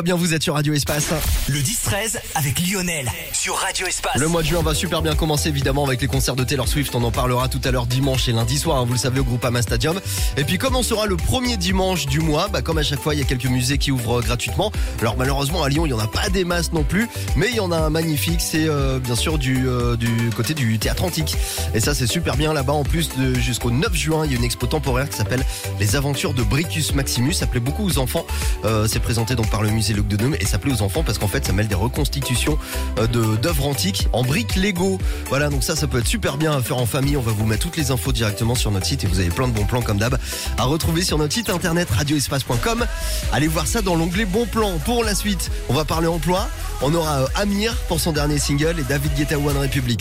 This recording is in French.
Bien, vous êtes sur Radio Espace. Le 10-13 avec Lionel sur Radio Espace. Le mois de juin va super bien commencer évidemment avec les concerts de Taylor Swift. On en parlera tout à l'heure dimanche et lundi soir, vous le savez, au Groupama Stadium. Et puis comme on sera le premier dimanche du mois, comme à chaque fois, il y a quelques musées qui ouvrent gratuitement. Alors malheureusement à Lyon, il n'y en a pas des masses non plus, mais il y en a un magnifique. C'est bien sûr du côté du Théâtre Antique. Et ça c'est super bien là-bas. En plus, jusqu'au 9 juin, il y a une expo temporaire qui s'appelle Les Aventures de Bricus Maximus. Ça plaît beaucoup aux enfants. C'est présenté donc par le musée Luc de Neume et ça plaît aux enfants parce qu'en fait ça mêle des reconstitutions d'œuvres antiques en briques Lego. Voilà, donc ça peut être super bien à faire en famille. On va vous mettre toutes les infos directement sur notre site et vous avez plein de bons plans comme d'hab à retrouver sur notre site internet radioespace.com. Allez voir ça dans l'onglet bons plans. Pour la suite, on va parler emploi. On aura Amir pour son dernier single et David Guetta One Republic.